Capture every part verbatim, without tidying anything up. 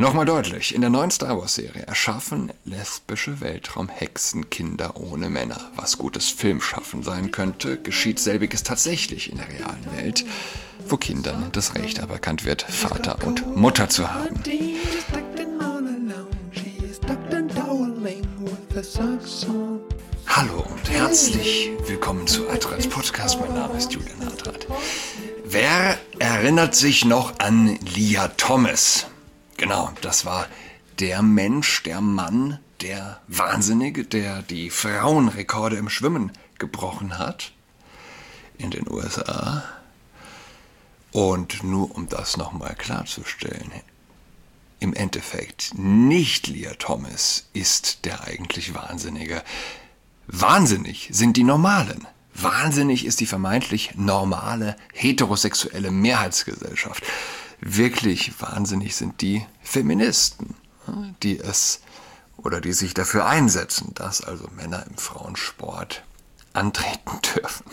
Nochmal deutlich, in der neuen Star Wars-Serie erschaffen lesbische Weltraumhexenkinder ohne Männer. Was gutes Filmschaffen sein könnte, geschieht selbiges tatsächlich in der realen Welt, wo Kindern das Recht aberkannt wird, Vater und Mutter zu haben. Hallo und herzlich willkommen zu Adrats Podcast. Mein Name ist Julian Adrat. Wer erinnert sich noch an Lia Thomas? Genau, das war der Mensch, der Mann, der Wahnsinnige, der die Frauenrekorde im Schwimmen gebrochen hat in den U S A. Und nur um das nochmal klarzustellen, im Endeffekt nicht Lia Thomas ist der eigentlich Wahnsinnige. Wahnsinnig sind die Normalen. Wahnsinnig ist die vermeintlich normale, heterosexuelle Mehrheitsgesellschaft. Wirklich wahnsinnig sind die Feministen, die es oder die sich dafür einsetzen, dass also Männer im Frauensport antreten dürfen.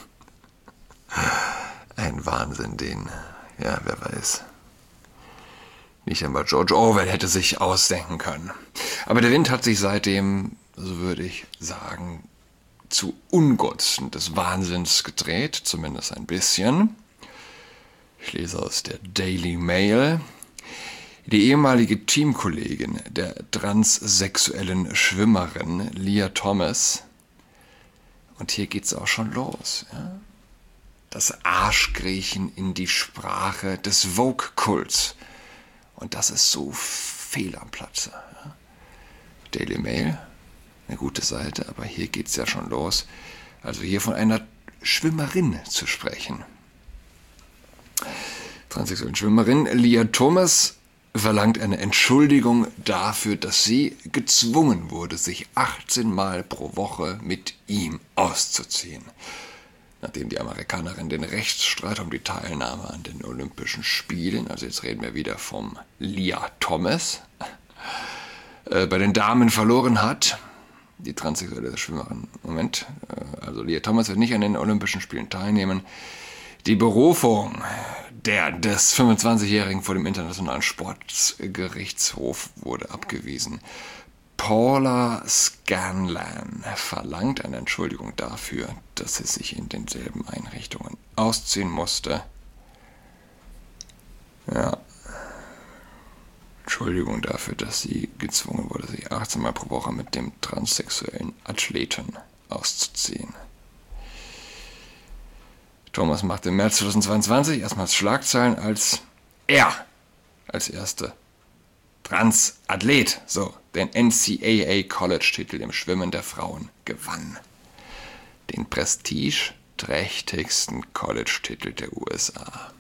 Ein Wahnsinn, den, ja, wer weiß, nicht einmal George Orwell hätte sich ausdenken können. Aber der Wind hat sich seitdem, so würde ich sagen, zu Ungunsten des Wahnsinns gedreht, zumindest ein bisschen. Ich lese aus der Daily Mail. Die ehemalige Teamkollegin der transsexuellen Schwimmerin Lia Thomas, und hier geht's auch schon los, ja? Das Arschkriechen in die Sprache des Vogue-Kults. Und das ist so fehl am Platze. Ja? Daily Mail, eine gute Seite, aber hier geht's ja schon los. Also hier von einer Schwimmerin zu sprechen. Transsexuelle Schwimmerin Lia Thomas verlangt eine Entschuldigung dafür, dass sie gezwungen wurde, sich achtzehn Mal pro Woche mit ihm auszuziehen. Nachdem die Amerikanerin den Rechtsstreit um die Teilnahme an den Olympischen Spielen, also jetzt reden wir wieder vom Lia Thomas, äh, bei den Damen verloren hat, die transsexuelle Schwimmerin, Moment, äh, also Lia Thomas wird nicht an den Olympischen Spielen teilnehmen. Die Berufung der, des fünfundzwanzigjährigen vor dem Internationalen Sportgerichtshof wurde abgewiesen. Paula Scanlan verlangt eine Entschuldigung dafür, dass sie sich in denselben Einrichtungen ausziehen musste. Ja. Entschuldigung dafür, dass sie gezwungen wurde, sich achtzehn Mal pro Woche mit dem transsexuellen Athleten auszuziehen. Thomas machte im März zweitausendzweiundzwanzig erstmals Schlagzeilen, als er als erster Transathlet so den N C A A College-Titel im Schwimmen der Frauen gewann. Den prestigeträchtigsten College-Titel der U S A.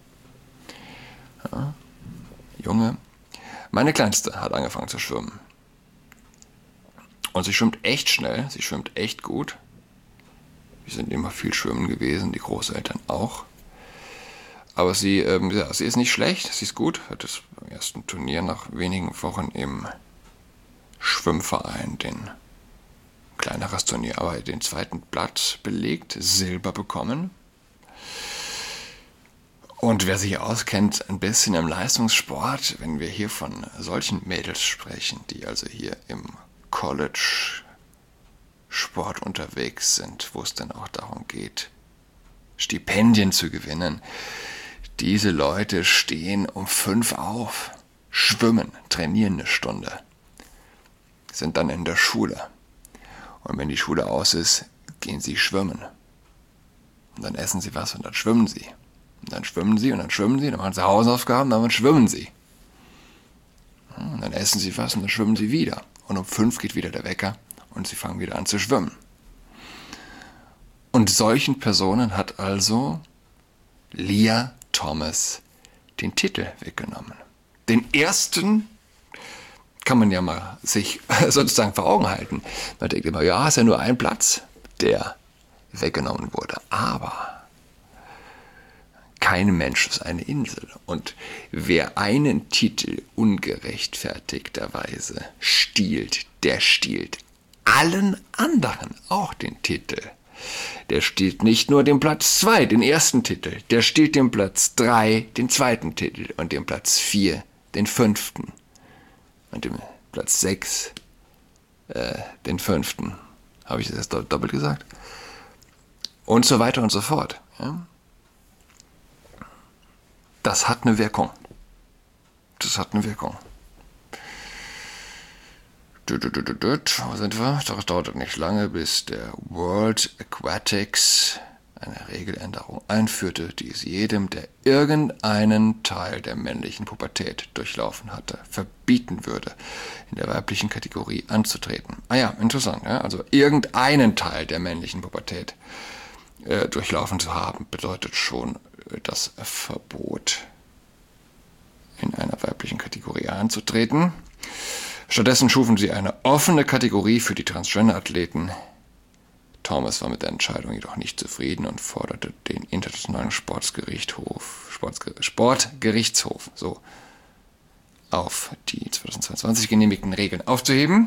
Ja, Junge, meine Kleinste hat angefangen zu schwimmen. Und sie schwimmt echt schnell, sie schwimmt echt gut. Wir sind immer viel schwimmen gewesen, die Großeltern auch. Aber sie, ähm, ja, sie ist nicht schlecht, sie ist gut. Hat das beim ersten Turnier nach wenigen Wochen im Schwimmverein den kleineres Turnier, aber den zweiten Platz belegt, Silber bekommen. Und wer sich auskennt, ein bisschen im Leistungssport, wenn wir hier von solchen Mädels sprechen, die also hier im College Sport unterwegs sind, wo es dann auch darum geht, Stipendien zu gewinnen. Diese Leute stehen um fünf auf, schwimmen, trainieren eine Stunde, sind dann in der Schule. Und wenn die Schule aus ist, gehen sie schwimmen. Und dann essen sie was und dann schwimmen sie. Und dann schwimmen sie und dann schwimmen sie, dann machen sie Hausaufgaben, dann schwimmen sie. Und dann essen sie was und dann schwimmen sie wieder. Und um fünf geht wieder der Wecker. Und sie fangen wieder an zu schwimmen. Und solchen Personen hat also Lia Thomas den Titel weggenommen. Den ersten kann man ja mal sich sozusagen vor Augen halten. Man denkt immer, ja, ist ja nur ein Platz, der weggenommen wurde. Aber kein Mensch ist eine Insel. Und wer einen Titel ungerechtfertigterweise stiehlt, der stiehlt allen anderen auch den Titel. Der stiehlt nicht nur den Platz zwei, den ersten Titel, der stiehlt den Platz drei, den zweiten Titel und den Platz vier, den fünften. und dem Platz sechs äh, den fünften. Habe ich das jetzt doppelt gesagt? Und so weiter und so fort. Ja? Das hat eine Wirkung. Das hat eine Wirkung. Wo sind wir? Doch es dauert nicht lange, bis der World Aquatics eine Regeländerung einführte, die es jedem, der irgendeinen Teil der männlichen Pubertät durchlaufen hatte, verbieten würde, in der weiblichen Kategorie anzutreten. Ah ja, interessant. Ja? Also irgendeinen Teil der männlichen Pubertät äh, durchlaufen zu haben, bedeutet schon äh, das Verbot, in einer weiblichen Kategorie anzutreten. Stattdessen schufen sie eine offene Kategorie für die Transgender-Athleten. Thomas war mit der Entscheidung jedoch nicht zufrieden und forderte den Internationalen Sportgerichtshof, Sportger- Sportgerichtshof so, auf, die zweitausendzweiundzwanzig genehmigten Regeln aufzuheben.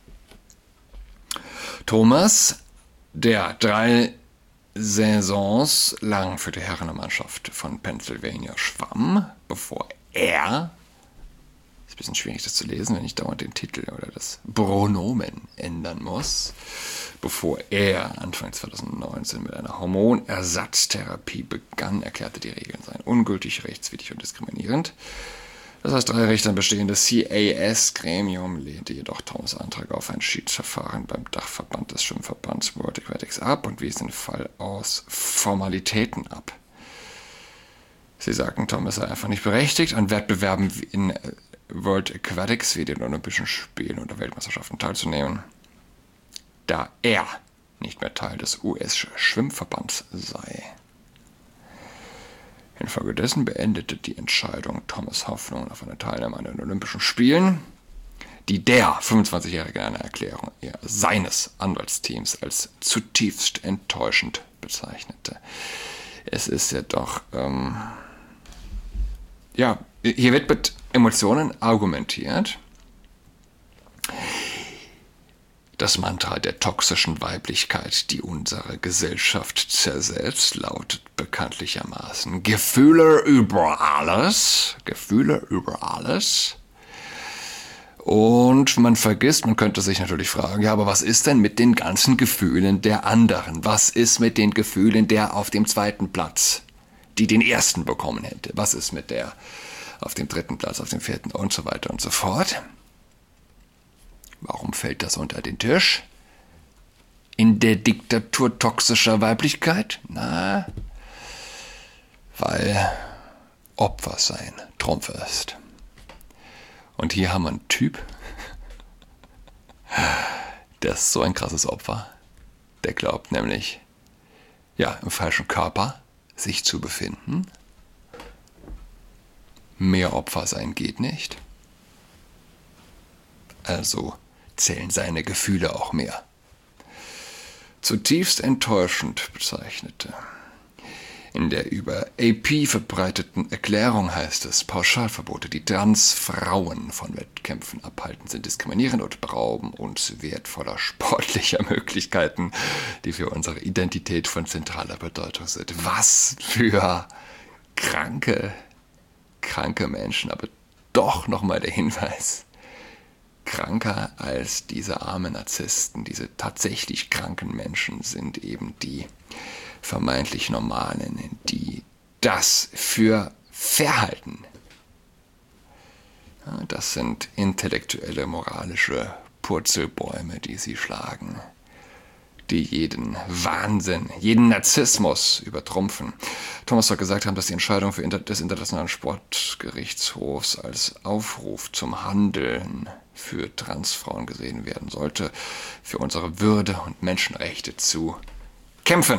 Thomas, der drei Saisons lang für die Herrenmannschaft von Pennsylvania schwamm, bevor er, ist ein bisschen schwierig das zu lesen, wenn ich dauernd den Titel oder das Pronomen ändern muss, bevor er Anfang zweitausendneunzehn mit einer Hormonersatztherapie begann, erklärte, die Regeln seien ungültig, rechtswidrig und diskriminierend. Das aus drei Richtern bestehende C A S-Gremium lehnte jedoch Thomas' Antrag auf ein Schiedsverfahren beim Dachverband des Schwimmverbands World Aquatics ab und wies den Fall aus Formalitäten ab. Sie sagten, Thomas sei einfach nicht berechtigt, an Wettbewerben in World Aquatics wie den Olympischen Spielen oder Weltmeisterschaften teilzunehmen, da er nicht mehr Teil des U S-Schwimmverbands sei. Infolgedessen beendete die Entscheidung Thomas' Hoffnungen auf eine Teilnahme an den Olympischen Spielen, die der fünfundzwanzigjährige in einer Erklärung seines Anwaltsteams als zutiefst enttäuschend bezeichnete. Es ist ja doch, ähm, ja, hier wird mit Emotionen argumentiert. Das Mantra der toxischen Weiblichkeit, die unsere Gesellschaft zersetzt, lautet bekanntlichermaßen Gefühle über alles, Gefühle über alles. Und man vergisst, man könnte sich natürlich fragen, ja, aber was ist denn mit den ganzen Gefühlen der anderen? Was ist mit den Gefühlen der auf dem zweiten Platz, die den ersten bekommen hätte? Was ist mit der auf dem dritten Platz, auf dem vierten und so weiter und so fort? Warum fällt das unter den Tisch? In der Diktatur toxischer Weiblichkeit? Na, weil Opfer sein Trumpf ist. Und hier haben wir einen Typ, der ist so ein krasses Opfer. Der glaubt nämlich, ja, im falschen Körper sich zu befinden. Mehr Opfer sein geht nicht. Also zählen seine Gefühle auch mehr. Zutiefst enttäuschend bezeichnete. In der über A P verbreiteten Erklärung heißt es, Pauschalverbote, die Transfrauen von Wettkämpfen abhalten, sind diskriminierend und berauben uns wertvoller sportlicher Möglichkeiten, die für unsere Identität von zentraler Bedeutung sind. Was für kranke, kranke Menschen, aber doch nochmal der Hinweis. Kranker als diese armen Narzissten, diese tatsächlich kranken Menschen sind eben die vermeintlich Normalen, die das für verhalten. Ja, das sind intellektuelle, moralische Purzelbäume, die sie schlagen, die jeden Wahnsinn, jeden Narzissmus übertrumpfen. Thomas soll gesagt haben, dass die Entscheidung für Inter- des Internationalen Sportgerichtshofs als Aufruf zum Handeln für Transfrauen gesehen werden sollte, für unsere Würde und Menschenrechte zu kämpfen.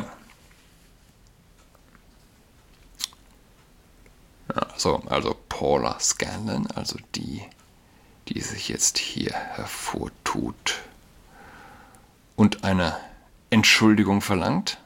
Ja, so, also Paula Scanlon, also die, die sich jetzt hier hervortut und eine Entschuldigung verlangt.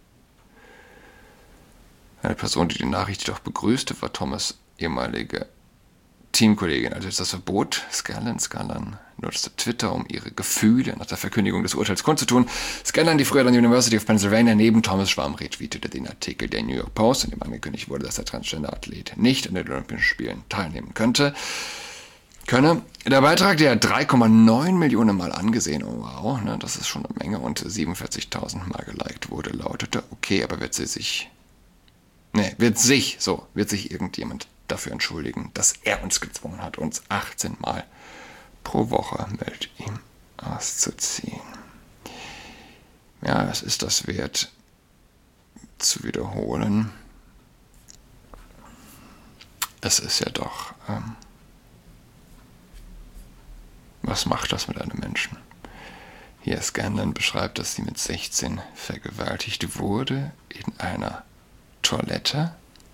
Eine Person, die die Nachricht jedoch begrüßte, war Thomas' ehemalige Teamkollegin. Also ist das Verbot. Scanlon, Scanlon nutzte Twitter, um ihre Gefühle nach der Verkündigung des Urteils kundzutun. Scanlon, die früher an der University of Pennsylvania neben Thomas schwamm, retweetete den Artikel der New York Post, in dem angekündigt wurde, dass der Transgender-Athlet nicht an den Olympischen Spielen teilnehmen könnte. könne. Der Beitrag, der drei Komma neun Millionen Mal angesehen, oh wow, ne, das ist schon eine Menge, und siebenundvierzigtausend Mal geliked wurde, lautete, okay, aber wird sie sich, ne, wird sich, so, wird sich irgendjemand dafür entschuldigen, dass er uns gezwungen hat, uns achtzehn Mal pro Woche mit ihm auszuziehen. Ja, es ist das wert zu wiederholen. Es ist ja doch, ähm, was macht das mit einem Menschen? Hier Scanlon beschreibt, dass sie mit sechzehn vergewaltigt wurde in einer Toilette.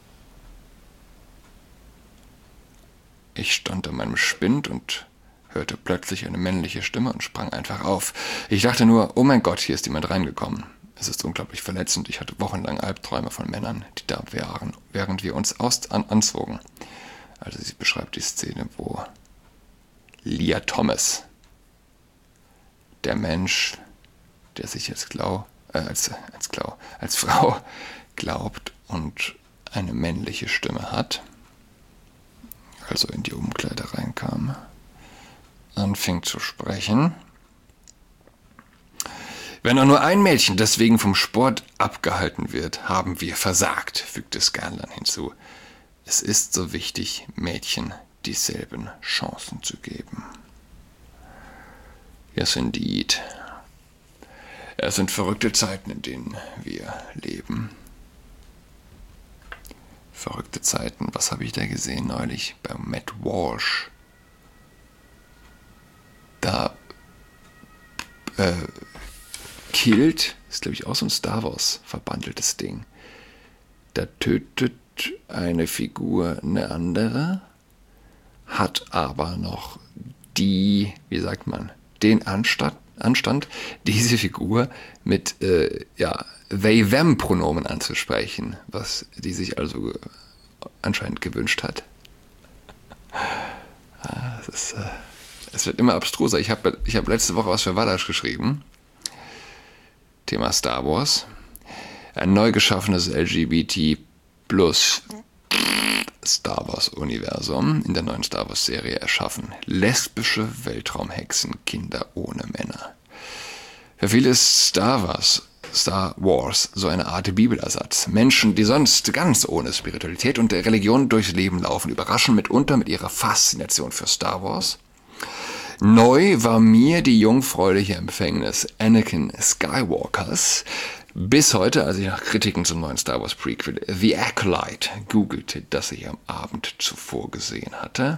Ich stand an meinem Spind und hörte plötzlich eine männliche Stimme und sprang einfach auf. Ich dachte nur, oh mein Gott, hier ist jemand reingekommen. Es ist unglaublich verletzend. Ich hatte wochenlang Albträume von Männern, die da waren, während wir uns aus an anzogen. Also sie beschreibt die Szene, wo Lia Thomas, der Mensch, der sich als, Glau, äh, als, als, Glau, als Frau glaubt und eine männliche Stimme hat, also in die Umkleide reinkam, anfing zu sprechen. Wenn auch nur ein Mädchen deswegen vom Sport abgehalten wird, haben wir versagt, fügte Scanlon hinzu. Es ist so wichtig, Mädchen dieselben Chancen zu geben. Yes, indeed. Es sind verrückte Zeiten, in denen wir leben. Verrückte Zeiten. Was habe ich da gesehen neulich? Bei Matt Walsh. Da äh, killt, ist glaube ich auch so ein Star Wars verbandeltes Ding. Da tötet eine Figur eine andere, hat aber noch die, wie sagt man, den Anstand, Anstand diese Figur mit äh, ja, they-them-Pronomen anzusprechen, was die sich also anscheinend gewünscht hat. Es, ist, äh, es wird immer abstruser. Ich habe ich hab letzte Woche was für Wadasch geschrieben. Thema Star Wars. Ein neu geschaffenes L G B T plus Star Wars-Universum in der neuen Star Wars-Serie erschaffen. Lesbische Weltraumhexen, Kinder ohne Männer. Für viele ist Star Wars, Star Wars so eine Art Bibelersatz. Menschen, die sonst ganz ohne Spiritualität und Religion durchs Leben laufen, überraschen mitunter mit ihrer Faszination für Star Wars. Neu war mir die jungfräuliche Empfängnis Anakin Skywalkers. Bis heute, als ich nach Kritiken zum neuen Star Wars Prequel The Acolyte googelte, das ich am Abend zuvor gesehen hatte.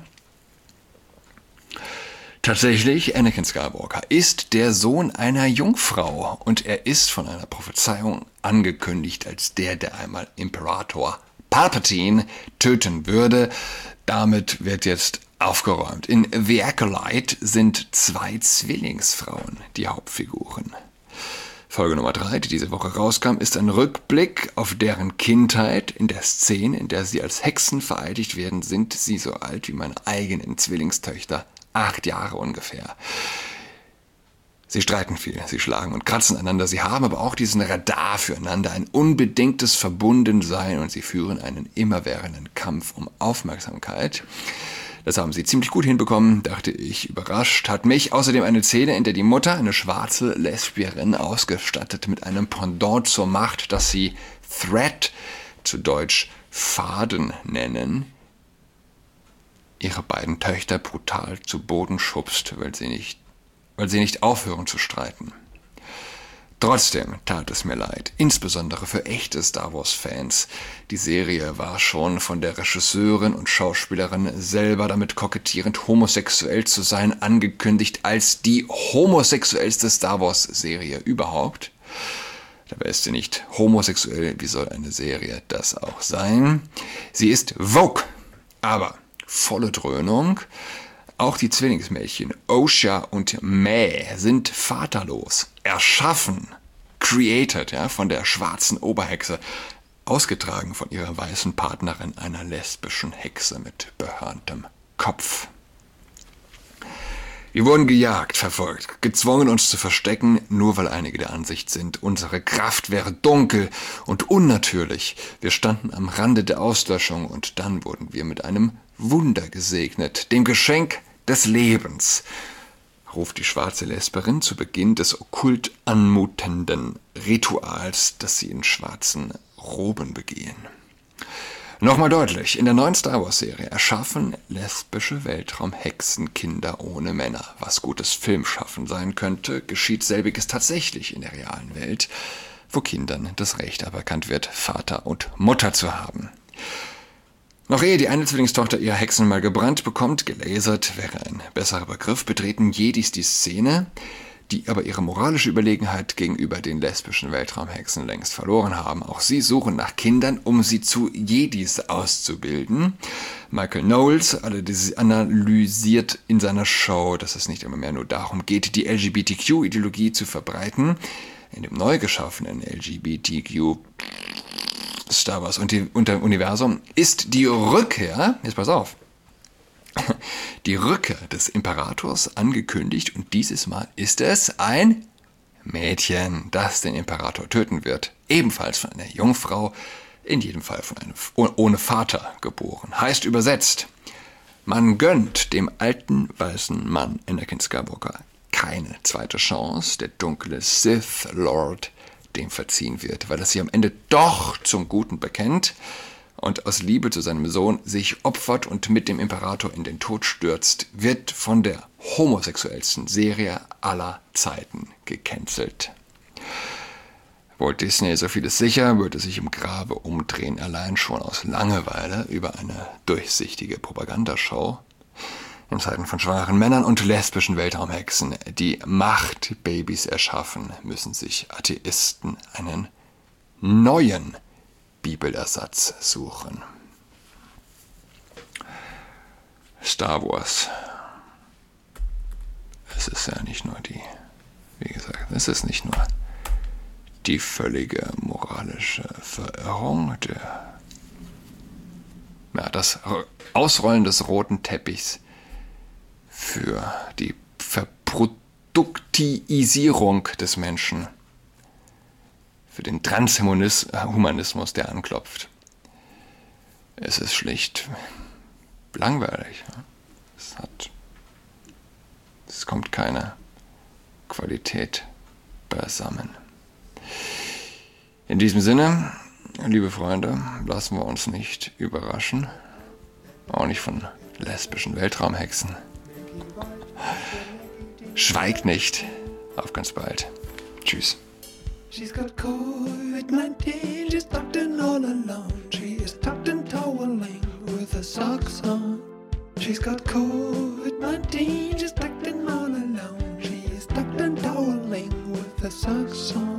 Tatsächlich, Anakin Skywalker ist der Sohn einer Jungfrau und er ist von einer Prophezeiung angekündigt als der, der einmal Imperator Palpatine töten würde. Damit wird jetzt aufgeräumt. In The Acolyte sind zwei Zwillingsfrauen die Hauptfiguren. Folge Nummer drei, die diese Woche rauskam, ist ein Rückblick auf deren Kindheit. In der Szene, in der sie als Hexen vereidigt werden, sind sie so alt wie meine eigenen Zwillingstöchter. Acht Jahre ungefähr. Sie streiten viel, sie schlagen und kratzen einander. Sie haben aber auch diesen Radar füreinander, ein unbedingtes Verbundensein und sie führen einen immerwährenden Kampf um Aufmerksamkeit. Das haben sie ziemlich gut hinbekommen, dachte ich, überrascht. Hat mich außerdem eine Szene, in der die Mutter, eine schwarze Lesbierin, ausgestattet mit einem Pendant zur Macht, das sie Thread, zu Deutsch Faden nennen, ihre beiden Töchter brutal zu Boden schubst, weil sie nicht, weil sie nicht aufhören zu streiten. Trotzdem tat es mir leid, insbesondere für echte Star Wars-Fans. Die Serie war schon von der Regisseurin und Schauspielerin selber damit kokettierend, homosexuell zu sein, angekündigt als die homosexuellste Star Wars-Serie überhaupt. Dabei ist sie nicht homosexuell, wie soll eine Serie das auch sein? Sie ist Vogue, aber volle Dröhnung. Auch die Zwillingsmädchen Osha und Mae sind vaterlos, erschaffen, created, ja, von der schwarzen Oberhexe, ausgetragen von ihrer weißen Partnerin, einer lesbischen Hexe mit behörntem Kopf. Wir wurden gejagt, verfolgt, gezwungen uns zu verstecken, nur weil einige der Ansicht sind, unsere Kraft wäre dunkel und unnatürlich. Wir standen am Rande der Auslöschung und dann wurden wir mit einem Wunder gesegnet, dem Geschenk des Lebens, ruft die schwarze Lesberin zu Beginn des okkult anmutenden Rituals, das sie in schwarzen Roben begehen. Nochmal deutlich, in der neuen Star Wars-Serie erschaffen lesbische Weltraumhexen Kinder ohne Männer. Was gutes Filmschaffen sein könnte, geschieht selbiges tatsächlich in der realen Welt, wo Kindern das Recht aberkannt wird, Vater und Mutter zu haben. Noch ehe die eine Zwillingstochter ihr Hexenmal gebrannt bekommt, gelasert wäre ein besserer Begriff, betreten Jedis die Szene, die aber ihre moralische Überlegenheit gegenüber den lesbischen Weltraumhexen längst verloren haben. Auch sie suchen nach Kindern, um sie zu Jedis auszubilden. Michael Knowles analysiert in seiner Show, dass es nicht immer mehr nur darum geht, die L G B T Q-Ideologie zu verbreiten. In dem neu geschaffenen L G B T Q Star Wars Universum ist die Rückkehr, jetzt pass auf, die Rückkehr des Imperators angekündigt und dieses Mal ist es ein Mädchen, das den Imperator töten wird. Ebenfalls von einer Jungfrau, in jedem Fall von einem ohne Vater geboren. Heißt übersetzt, man gönnt dem alten weißen Mann Anakin Skywalker keine zweite Chance. Der dunkle Sith Lord dem verziehen wird, weil er sich am Ende doch zum Guten bekennt und aus Liebe zu seinem Sohn sich opfert und mit dem Imperator in den Tod stürzt, wird von der homosexuellsten Serie aller Zeiten gecancelt. Walt Disney, so viel ist sicher, würde sich im Grabe umdrehen, allein schon aus Langeweile über eine durchsichtige Propagandashow. In Zeiten von schwangeren Männern und lesbischen Weltraumhexen, die Machtbabys erschaffen, müssen sich Atheisten einen neuen Bibelersatz suchen. Star Wars. Es ist ja nicht nur die, wie gesagt, es ist nicht nur die völlige moralische Verirrung, der, ja, das Ausrollen des roten Teppichs für die Verproduktisierung des Menschen, für den Transhumanismus, der anklopft. Es ist schlicht langweilig. Es hat, es kommt keine Qualität beisammen. In diesem Sinne, liebe Freunde, lassen wir uns nicht überraschen, auch nicht von lesbischen Weltraumhexen. Schweigt nicht. Auf ganz bald. Tschüss. She's got COVID nineteen, she's tucked in all alone. She is tucked in toweling with her socks on. She's got COVID nineteen, she's tucked in all alone. She is tucked in toweling with her socks on.